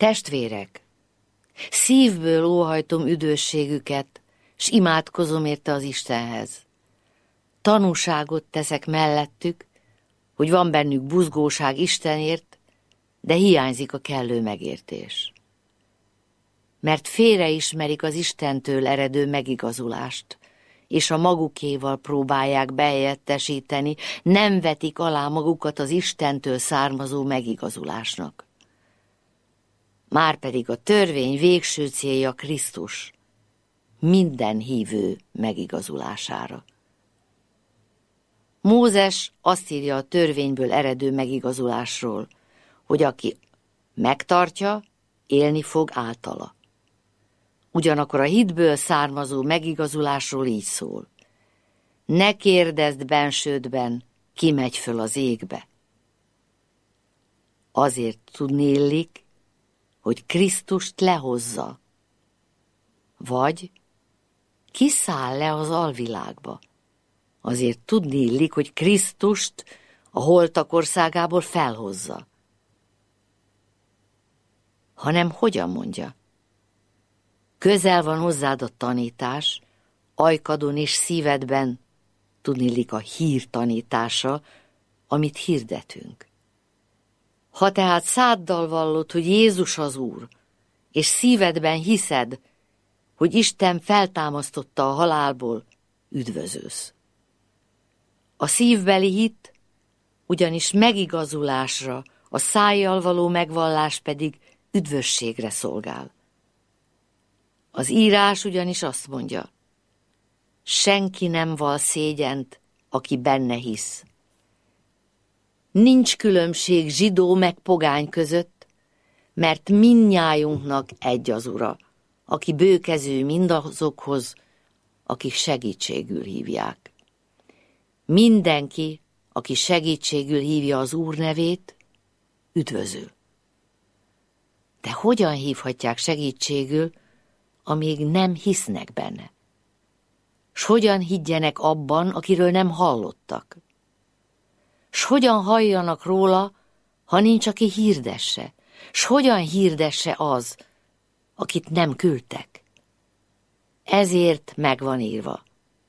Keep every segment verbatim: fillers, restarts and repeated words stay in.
Testvérek, szívből óhajtom üdvösségüket, s imádkozom érte az Istenhez. Tanúságot teszek mellettük, hogy van bennük buzgóság Istenért, de hiányzik a kellő megértés. Mert félreismerik az Istentől eredő megigazulást, és a magukéval próbálják behelyettesíteni, nem vetik alá magukat az Istentől származó megigazulásnak. Márpedig a törvény végső célja Krisztus, minden hívő megigazulására. Mózes azt írja a törvényből eredő megigazulásról, hogy aki megtartja, élni fog általa. Ugyanakkor a hitből származó megigazulásról így szól. Ne kérdezd bensődben, ki megy föl az égbe. Azért tudni illik, hogy Krisztust lehozza, vagy kiszáll le az alvilágba. Azért tudni illik, hogy Krisztust a holtak országából felhozza. Hanem hogyan mondja? Közel van hozzád a tanítás, ajkadon és szívedben, tudniillik a hír tanítása, amit hirdetünk. Ha tehát száddal vallod, hogy Jézus az Úr, és szívedben hiszed, hogy Isten feltámasztotta a halálból, üdvözölsz. A szívbeli hit ugyanis megigazulásra, a szájjal való megvallás pedig üdvösségre szolgál. Az írás ugyanis azt mondja, senki nem val szégyent, aki benne hisz. Nincs különbség zsidó meg pogány között, mert mindnyájunknak egy az Ura, aki bőkező mindazokhoz, akik segítségül hívják. Mindenki, aki segítségül hívja az Úr nevét, üdvözül. De hogyan hívhatják segítségül, amíg nem hisznek benne? S hogyan higgyenek abban, akiről nem hallottak? S hogyan halljanak róla, ha nincs, aki hirdesse? S hogyan hirdesse az, akit nem küldtek? Ezért megvan írva.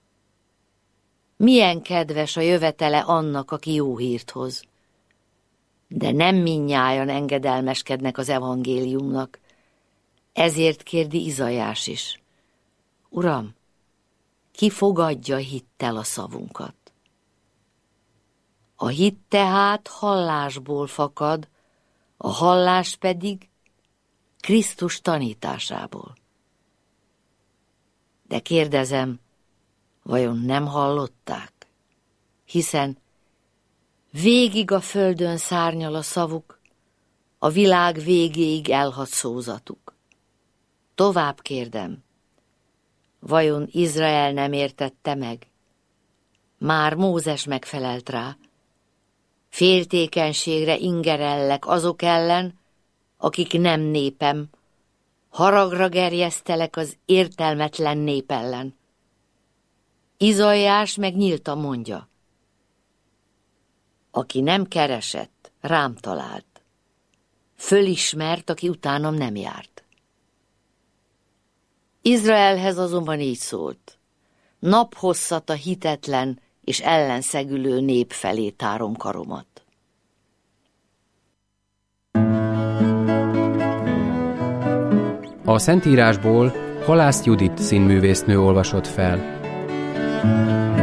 Milyen kedves a jövetele annak, aki jó hírt hoz. De nem mindnyájan engedelmeskednek az evangéliumnak. Ezért kérdi Izaiás is. Uram, ki fogadja hittel a szavunkat? A hit tehát hallásból fakad, a hallás pedig Krisztus tanításából. De kérdezem, vajon nem hallották? Hiszen végig a földön szárnyal a szavuk, a világ végéig elhat szózatuk. Tovább kérdem, vajon Izrael nem értette meg? Már Mózes megfelelt rá. Féltékenységre ingerellek azok ellen, akik nem népem, haragra gerjesztelek az értelmetlen nép ellen. Izaiás meg nyíltan mondja, aki nem keresett, rám talált, fölismert, aki utánam nem járt. Izraelhez azonban így szólt, naphosszat a hitetlen és ellenszegülő nép felé tárom karomat. A Szentírásból Halász Judit színművésznő olvasott fel.